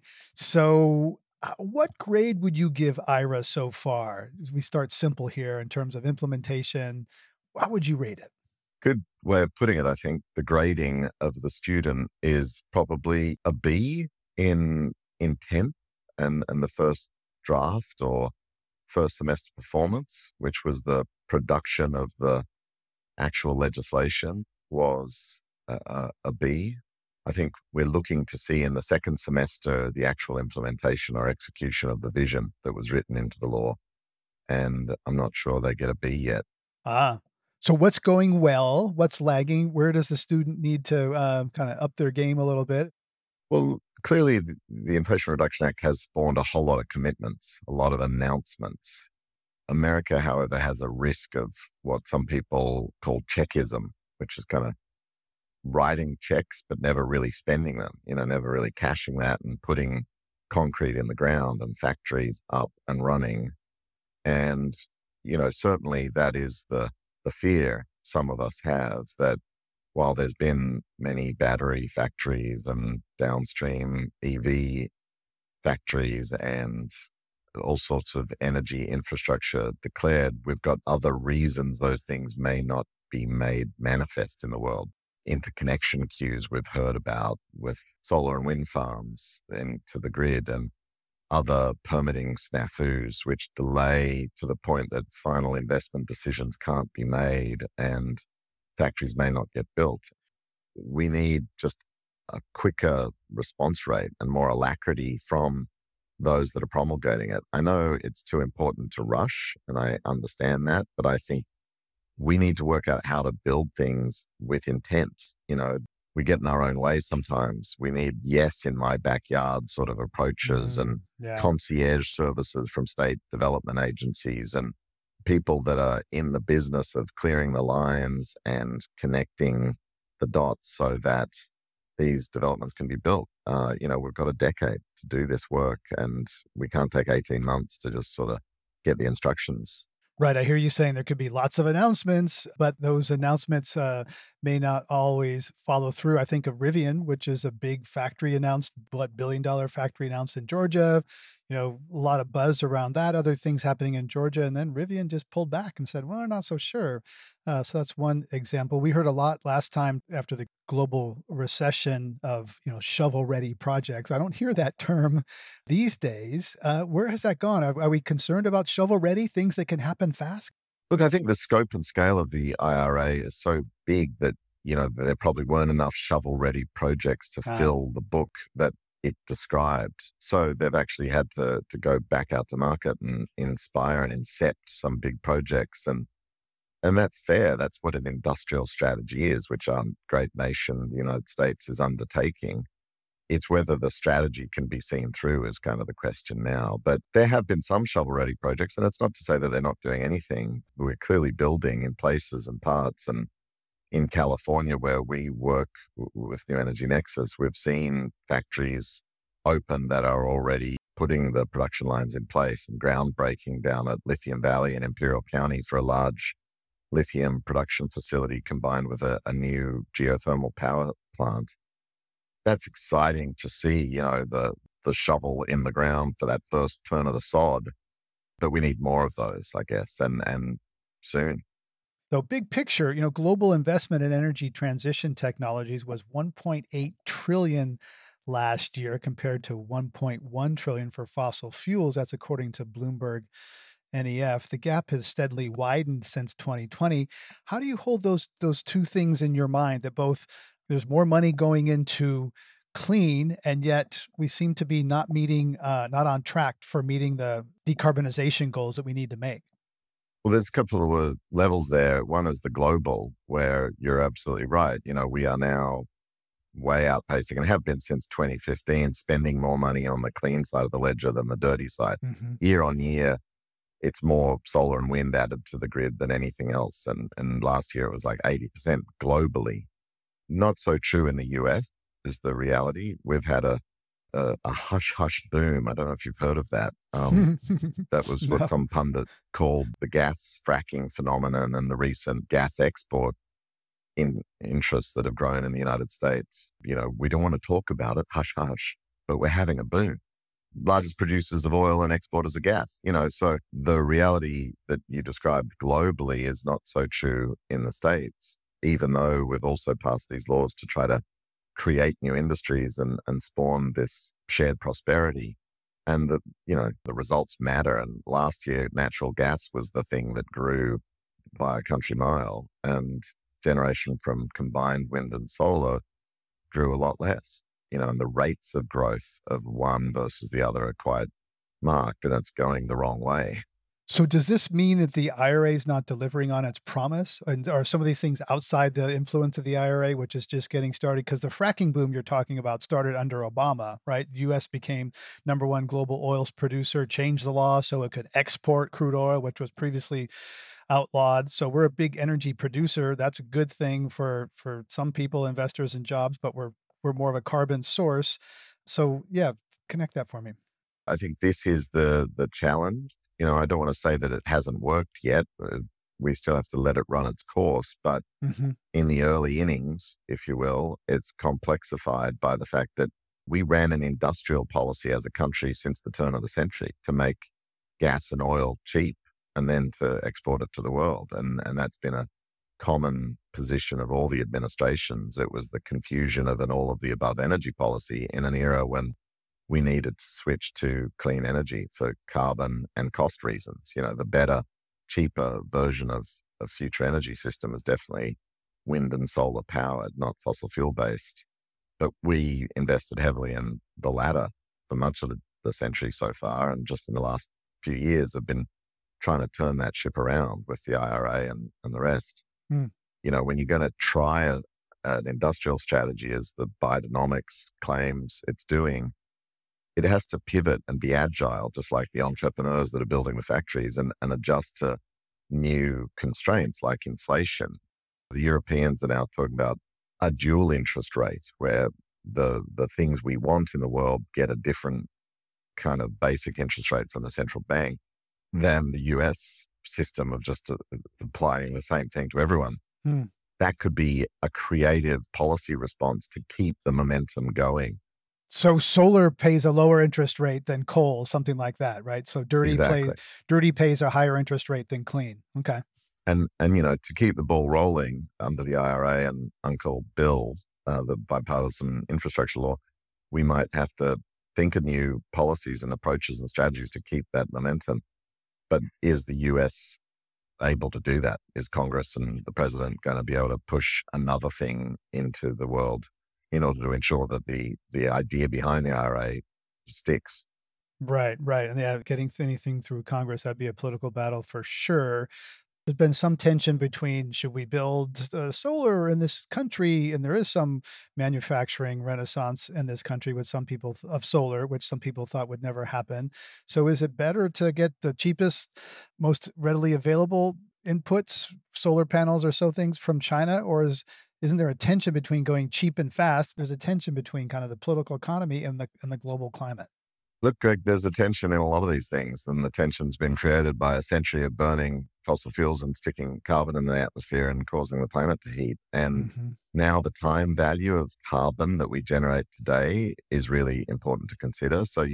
So what grade would you give IRA so far? As we start simple here in terms of implementation, how would you rate it? Good way of putting it, I think. The grading of the student is probably a B in intent and the first draft or first semester performance, which was the production of the actual legislation, was a B. I think we're looking to see in the second semester the actual implementation or execution of the vision that was written into the law. And I'm not sure they get a B yet. So what's going well? What's lagging? Where does the student need to kind of up their game a little bit? Well, clearly the Inflation Reduction Act has spawned a whole lot of commitments, a lot of announcements. America, however, has a risk of what some people call checkism, which is kind of writing checks but never really spending them, never really cashing that and putting concrete in the ground and factories up and running. And, certainly that is the fear some of us have, that while there's been many battery factories and downstream EV factories and all sorts of energy infrastructure declared, we've got other reasons those things may not be made manifest in the world. Interconnection queues we've heard about with solar and wind farms into the grid, and other permitting snafus which delay to the point that final investment decisions can't be made and factories may not get built. We need just a quicker response rate and more alacrity from those that are promulgating it. I know it's too important to rush, and I understand that, but I think we need to work out how to build things with intent. We get in our own way sometimes. We need in my backyard sort of approaches and concierge services from state development agencies and people that are in the business of clearing the lines and connecting the dots so that these developments can be built. We've got a decade to do this work, and we can't take 18 months to just sort of get the instructions. Right. I hear you saying there could be lots of announcements, but those announcements may not always follow through. I think of Rivian, which is a big factory announced, $1 billion factory announced in Georgia. a lot of buzz around that, other things happening in Georgia. And then Rivian just pulled back and said, well, we're not so sure. So that's one example. We heard a lot last time after the global recession of, shovel-ready projects. I don't hear that term these days. Where has that gone? Are we concerned about shovel-ready, things that can happen fast? Look, I think the scope and scale of the IRA is so big that, there probably weren't enough shovel-ready projects to fill the book that it described. So they've actually had to go back out to market and inspire and incept some big projects. And that's fair. That's what an industrial strategy is, which our great nation, the United States, is undertaking. It's whether the strategy can be seen through is kind of the question now. But there have been some shovel-ready projects, and it's not to say that they're not doing anything. We're clearly building in places and parts. And in California, where we work with New Energy Nexus, we've seen factories open that are already putting the production lines in place, and groundbreaking down at Lithium Valley in Imperial County for a large lithium production facility combined with a new geothermal power plant. That's exciting to see, the shovel in the ground for that first turn of the sod. But we need more of those, I guess, and soon. So big picture, global investment in energy transition technologies was $1.8 trillion last year compared to $1.1 trillion for fossil fuels. That's according to Bloomberg NEF. The gap has steadily widened since 2020. How do you hold those two things in your mind, that both there's more money going into clean, and yet we seem to be not on track for meeting the decarbonization goals that we need to make? Well, there's a couple of levels there. One is the global, where you're absolutely right. We are now way outpacing, and have been since 2015, spending more money on the clean side of the ledger than the dirty side. Mm-hmm. Year on year, it's more solar and wind added to the grid than anything else. And last year it was like 80% globally. Not so true in the US is the reality. We've had a hush-hush boom. I don't know if you've heard of that. That was what some pundit called the gas fracking phenomenon, and the recent gas export interests that have grown in the United States. We don't want to talk about it, hush-hush, but we're having a boom. Largest producers of oil and exporters of gas. So the reality that you described globally is not so true in the States, even though we've also passed these laws to try to create new industries and spawn this shared prosperity. And the results matter. And last year, natural gas was the thing that grew by a country mile, and generation from combined wind and solar grew a lot less. And the rates of growth of one versus the other are quite marked, and it's going the wrong way. So does this mean that the IRA is not delivering on its promise? And are some of these things outside the influence of the IRA, which is just getting started? Because the fracking boom you're talking about started under Obama, right? The U.S. became #1 global oil producer, changed the law so it could export crude oil, which was previously outlawed. So we're a big energy producer. That's a good thing for some people, investors and jobs, but we're more of a carbon source. So yeah, connect that for me. I think this is the challenge. I don't want to say that it hasn't worked yet. We still have to let it run its course. But in the early innings, if you will, it's complexified by the fact that we ran an industrial policy as a country since the turn of the century to make gas and oil cheap and then to export it to the world. And that's been a common position of all the administrations. It was the confusion of an all of the above energy policy in an era when we needed to switch to clean energy for carbon and cost reasons. The better, cheaper version of a future energy system is definitely wind and solar powered, not fossil fuel based. But we invested heavily in the latter for much of the century so far. And just in the last few years have been trying to turn that ship around with the IRA and the rest. When you're going to try an industrial strategy, as the Bidenomics claims it's doing, it has to pivot and be agile, just like the entrepreneurs that are building the factories, and adjust to new constraints like inflation. The Europeans are now talking about a dual interest rate, where the things we want in the world get a different kind of basic interest rate from the central bank than the US system of just applying the same thing to everyone. That could be a creative policy response to keep the momentum going. So solar pays a lower interest rate than coal, something like that, right? So dirty pays a higher interest rate than clean. Okay. And to keep the ball rolling under the IRA and Uncle Bill, the bipartisan infrastructure law, we might have to think of new policies and approaches and strategies to keep that momentum. But is the US able to do that? Is Congress and the president going to be able to push another thing into the world in order to ensure that the idea behind the IRA sticks? Right. And getting anything through Congress, that'd be a political battle for sure. There's been some tension between should we build solar in this country, and there is some manufacturing renaissance in this country with some people of solar, which some people thought would never happen. So is it better to get the cheapest, most readily available inputs, solar panels or so things from China, or isn't there a tension between going cheap and fast? There's a tension between kind of the political economy and the global climate. Look, Greg, there's a tension in a lot of these things, and the tension's been created by a century of burning fossil fuels and sticking carbon in the atmosphere and causing the planet to heat. And now the time value of carbon that we generate today is really important to consider. So,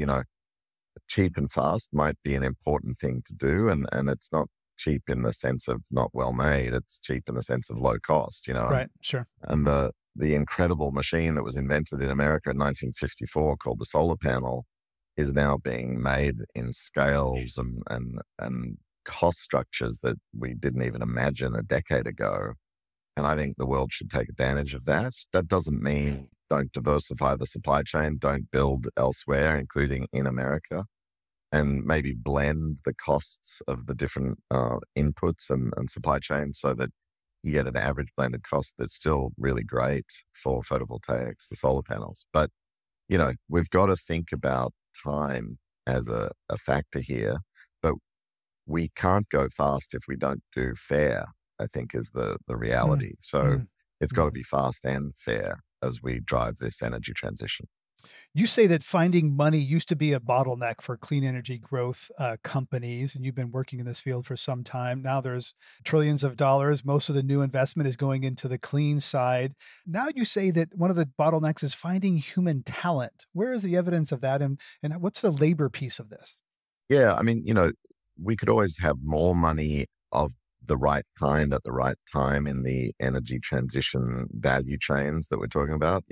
cheap and fast might be an important thing to do, and it's not cheap in the sense of not well made. It's cheap in the sense of low cost, Right, sure. And the incredible machine that was invented in America in 1954 called the solar panel is now being made in scales and cost structures that we didn't even imagine a decade ago. And I think the world should take advantage of that. That doesn't mean don't diversify the supply chain, don't build elsewhere, including in America, and maybe blend the costs of the different inputs and supply chains so that you get an average blended cost that's still really great for photovoltaics, the solar panels. But, we've got to think about time as a factor here, but we can't go fast if we don't do fair, I think is the reality. So it's got to be fast and fair as we drive this energy transition. You say that finding money used to be a bottleneck for clean energy growth companies, and you've been working in this field for some time. Now there's trillions of dollars. Most of the new investment is going into the clean side. Now you say that one of the bottlenecks is finding human talent. Where is the evidence of that, and what's the labor piece of this? Yeah, I mean, we could always have more money of the right kind at the right time in the energy transition value chains that we're talking about.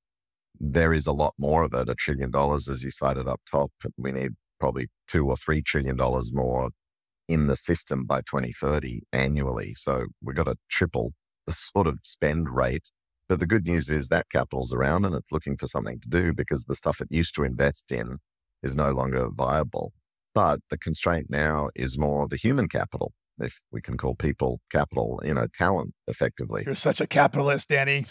There is a lot more of it, $1 trillion, as you cited up top. We need probably $2 or $3 trillion more in the system by 2030 annually. So we've got to triple the sort of spend rate. But the good news is that capital's around and it's looking for something to do because the stuff it used to invest in is no longer viable. But the constraint now is more the human capital, if we can call people capital, talent effectively. You're such a capitalist, Danny.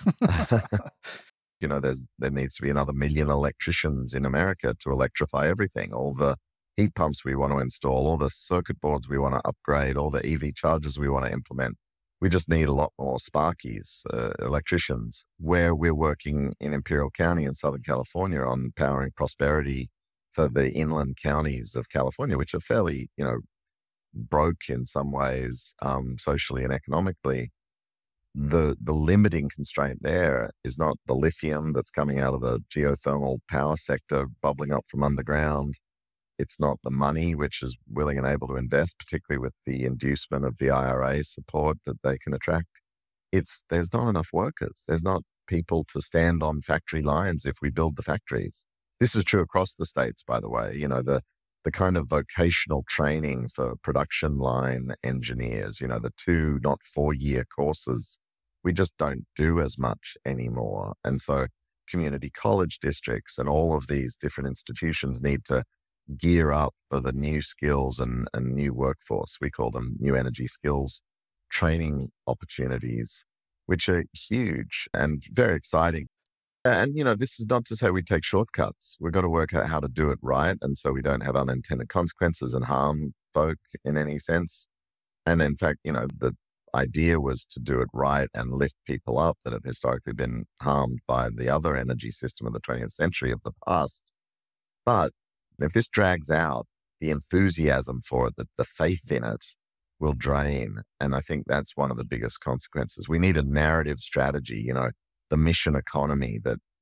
There needs to be another 1 million electricians in America to electrify everything. All the heat pumps we want to install, all the circuit boards we want to upgrade, all the EV chargers we want to implement. We just need a lot more Sparkies, electricians. Where we're working in Imperial County in Southern California on powering prosperity for the inland counties of California, which are fairly, broke in some ways, socially and economically. The limiting constraint there is not the lithium that's coming out of the geothermal power sector bubbling up from underground. It's not the money which is willing and able to invest, particularly with the inducement of the IRA support that they can attract. There's not enough workers. There's not people to stand on factory lines if we build the factories. This is true across the states, by the way. The kind of vocational training for production line engineers, the 2, not 4-year courses, we just don't do as much anymore. And so community college districts and all of these different institutions need to gear up for the new skills and new workforce. We call them new energy skills training opportunities, which are huge and very exciting. And, this is not to say we take shortcuts. We've got to work out how to do it right. And so we don't have unintended consequences and harm folk in any sense. And in fact, the idea was to do it right and lift people up that have historically been harmed by the other energy system of the 20th century of the past. But if this drags out, the enthusiasm for it, the faith in it will drain. And I think that's one of the biggest consequences. We need a narrative strategy, the mission economy that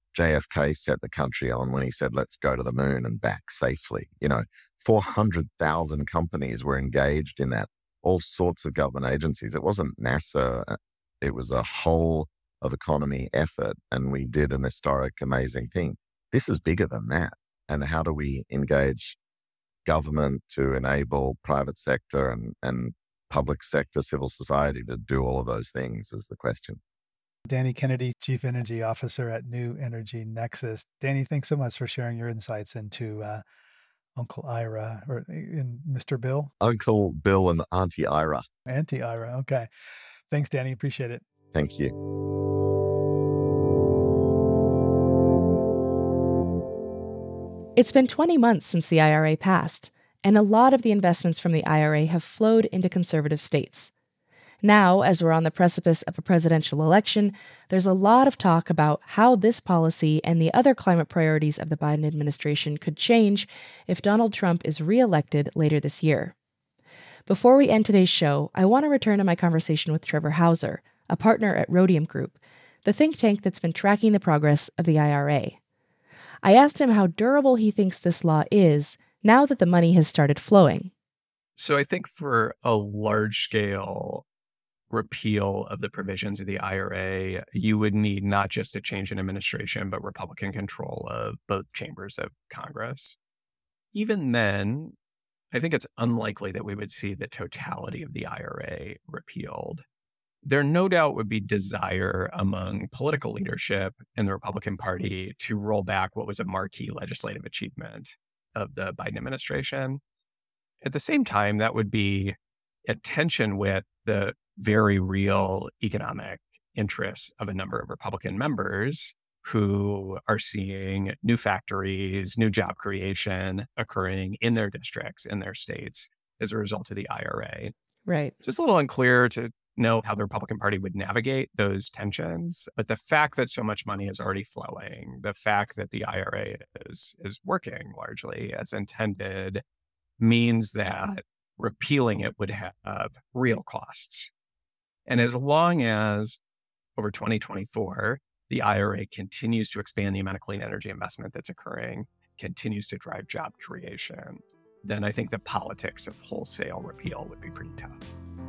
JFK set the country on when he said, let's go to the moon and back safely. 400,000 companies were engaged in that, all sorts of government agencies. It wasn't NASA. It was a whole of economy effort, and we did an historic, amazing thing. This is bigger than that. And how do we engage government to enable private sector and public sector, civil society to do all of those things is the question. Danny Kennedy, Chief Energy Officer at New Energy Nexus. Danny, thanks so much for sharing your insights into Uncle Ira, or in Mr. Bill? Uncle Bill and Auntie Ira. Auntie Ira, okay. Thanks, Danny. Appreciate it. Thank you. It's been 20 months since the IRA passed, and a lot of the investments from the IRA have flowed into conservative states. Now, as we're on the precipice of a presidential election, there's a lot of talk about how this policy and the other climate priorities of the Biden administration could change if Donald Trump is reelected later this year. Before we end today's show, I want to return to my conversation with Trevor Hauser, a partner at Rhodium Group, the think tank that's been tracking the progress of the IRA. I asked him how durable he thinks this law is now that the money has started flowing. So I think for a large-scale repeal of the provisions of the IRA, you would need not just a change in administration, but Republican control of both chambers of Congress. Even then, I think it's unlikely that we would see the totality of the IRA repealed. There no doubt would be desire among political leadership in the Republican Party to roll back what was a marquee legislative achievement of the Biden administration. At the same time, that would be at tension with the very real economic interests of a number of Republican members who are seeing new factories, new job creation occurring in their districts, in their states as a result of the IRA. Right. So it's a little unclear to know how the Republican Party would navigate those tensions. But the fact that so much money is already flowing, the fact that the IRA is working largely as intended, means that repealing it would have real costs. And as long as over 2024, the IRA continues to expand the amount of clean energy investment that's occurring, continues to drive job creation, then I think the politics of wholesale repeal would be pretty tough.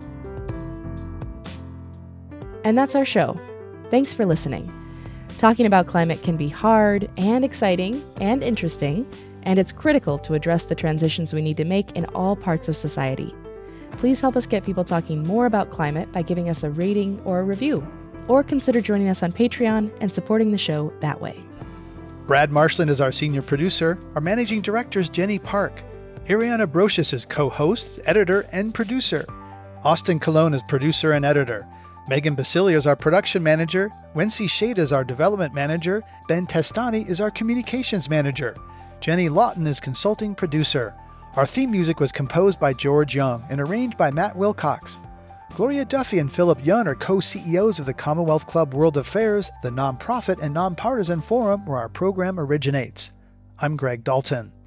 And that's our show. Thanks for listening. Talking about climate can be hard and exciting and interesting, and it's critical to address the transitions we need to make in all parts of society. Please help us get people talking more about climate by giving us a rating or a review, or consider joining us on Patreon and supporting the show that way. Brad Marshland is our senior producer. Our managing director is Jenny Park. Ariana Brocious is co-host, editor, and producer. Austin Colon is producer and editor. Megan Basilia is our production manager. Wency Shade is our development manager. Ben Testani is our communications manager. Jenny Lawton is consulting producer. Our theme music was composed by George Young and arranged by Matt Wilcox. Gloria Duffy and Philip Young are co-CEOs of the Commonwealth Club World Affairs, the nonprofit and nonpartisan forum where our program originates. I'm Greg Dalton.